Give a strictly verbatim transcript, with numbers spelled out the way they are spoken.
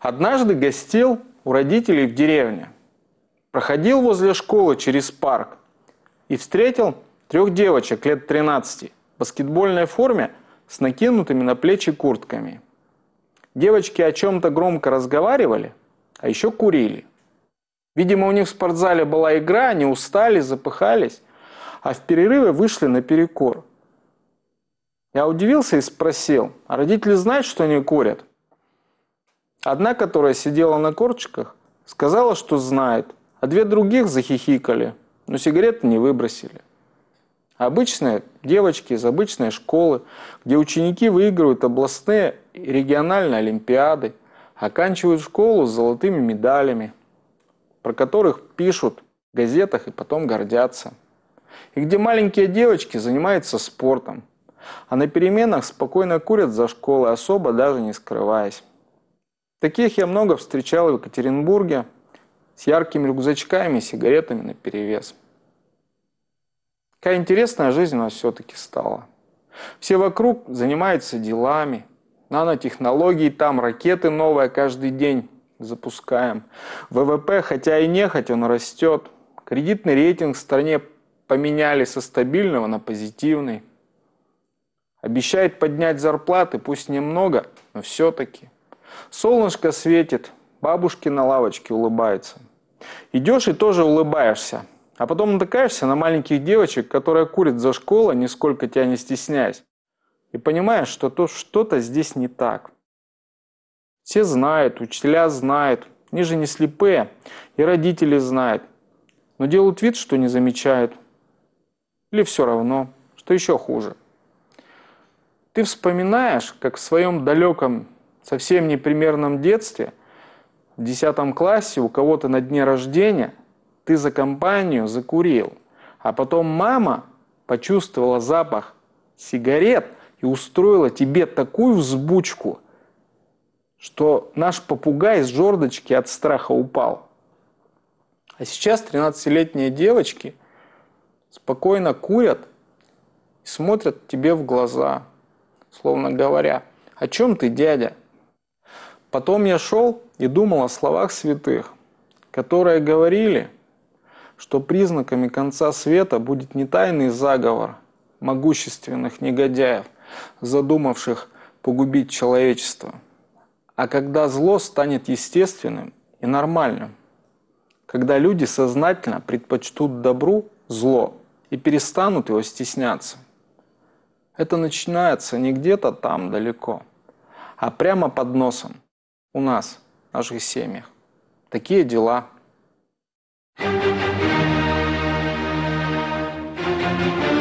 Однажды гостил у родителей в деревне. Проходил возле школы через парк и встретил трех девочек лет тринадцати в баскетбольной форме с накинутыми на плечи куртками. Девочки о чем-то громко разговаривали, а еще курили. Видимо, у них в спортзале была игра, они устали, запыхались, а в перерыве вышли на перекур. Я удивился и спросил, а родители знают, что они курят? Одна, которая сидела на корточках, сказала, что знает, а две других захихикали, но сигареты не выбросили. Обычные девочки из обычной школы, где ученики выигрывают областные и региональные олимпиады, оканчивают школу с золотыми медалями, про которых пишут в газетах и потом гордятся. И где маленькие девочки занимаются спортом, а на переменах спокойно курят за школой, особо даже не скрываясь. Таких я много встречал в Екатеринбурге с яркими рюкзачками и сигаретами наперевес. Какая интересная жизнь у нас все-таки стала. Все вокруг занимаются делами, нанотехнологии, там ракеты новые каждый день запускаем. ВВП, хотя и нехотя, он растет. Кредитный рейтинг в стране поменяли со стабильного на позитивный. Обещает поднять зарплаты, пусть немного, но все-таки. Солнышко светит, бабушки на лавочке улыбаются. Идешь и тоже улыбаешься. А потом натыкаешься на маленьких девочек, которые курят за школой, нисколько тебя не стесняясь. И понимаешь, что то что-то здесь не так. Все знают, учителя знают, они же не слепые, и родители знают. Но делают вид, что не замечают. Или все равно, что еще хуже. Ты вспоминаешь, как в своем далеком, совсем непримерном детстве, в десятом классе у кого-то на дне рождения ты за компанию закурил, а потом мама почувствовала запах сигарет и устроила тебе такую взбучку, что наш попугай с жердочки от страха упал. А сейчас тринадцатилетние девочки спокойно курят и смотрят тебе в глаза, словно говоря, о чем ты, дядя? Потом я шел и думал о словах святых, которые говорили, что признаками конца света будет не тайный заговор могущественных негодяев, задумавших погубить человечество, а когда зло станет естественным и нормальным, когда люди сознательно предпочтут добру зло и перестанут его стесняться. Это начинается не где-то там далеко, а прямо под носом у нас, в наших семьях. Такие дела. Thank you.